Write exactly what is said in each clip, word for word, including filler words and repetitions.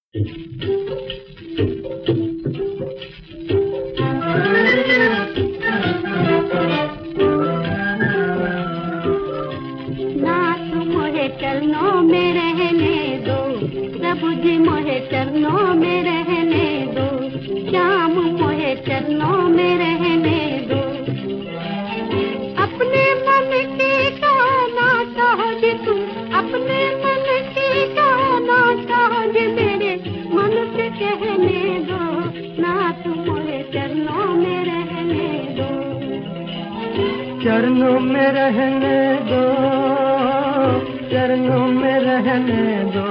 नाथ मोहे चरणों में रहने दो, प्रभु जी मोहे चरणों में रहने दो, श्याम मोहे चरणों में रहने दो। अपने मन की गाना सहज तुम, अपने मन की गाना सहज मेरे मन से कहने दो, नाथ मोहे चरणों में रहने दो। चरणों में रहने दो, चरणों में रहने दो,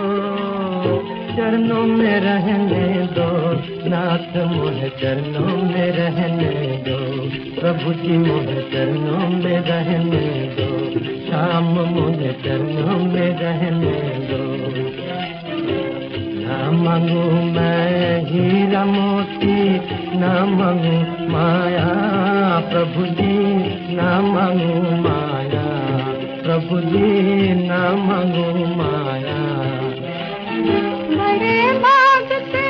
चरणों में रहने दो, नाथ मोहे चरणों में रहने दो, प्रभु जी मोहे चरणों में रहने दो, श्याम मोहे चरणों में रहने दो। ना मांगू मैं हीरा मोती, ना मांगू माया प्रभु जी, ना मांगू माया प्रभु जी, ना मांगू माया। बड़े मांगते,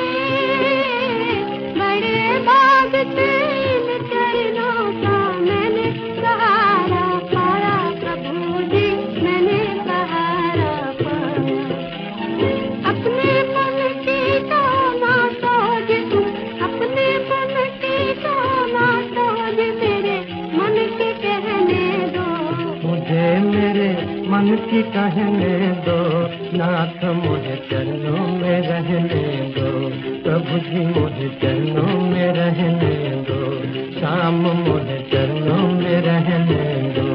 बड़े मांगते इन चरणों का मैंने सहारा पाया, प्रभु जी मैंने सहारा पाया। अपने मन की गाना सहज तुम, अपने मन की गाना सहज मेरे मन के कहने दो, मुझे मेरे मन की कहने दो, नाथ मोहे चरणों में रहने दो, प्रभु जी मोहे चरणों में रहने दो, श्याम मोहे चरणों में रहने दो।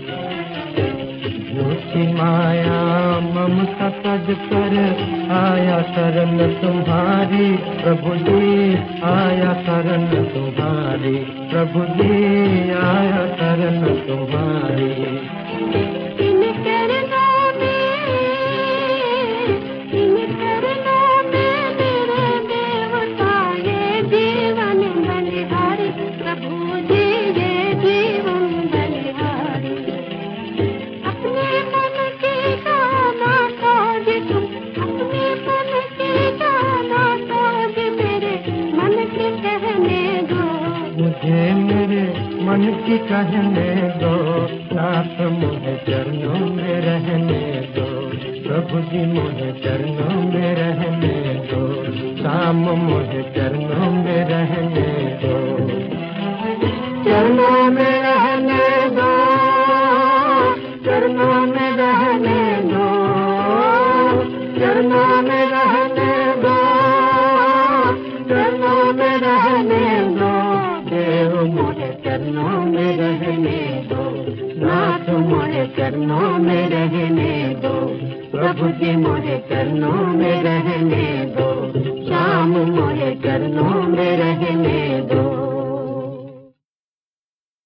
झूठी माया ममता तज कर आया शरण तुम्हारी, प्रभु जी आया शरण तुम्हारी, प्रभु जी आया शरण तुम्हारी। इन चरणों में, इन चरणों में मेरे देवता ये जीवन बलिहारी, प्रभु जी ये जीवन बलिहारी। अपने मन की गाना सहज तुम, अपने मन की गाना सहज मेरे मन के कहने दो, मुझे मेरे मन की कहने दो, नाथ मोहे चरणों में रहने दो, प्रभु जी मोहे चरणों में रहने दो, श्याम मोहे चरणों में रहने दो। चरणों में रहने दो, चरणों में रहने दो, चरणों में रहने दो, चरणों में रहने दो, देव मोहे चरणों में रहने दो, नाथ मोहे चरणों में रहने दो, प्रभु जी मोहे चरणों में रहने दो, श्याम मोहे चरणों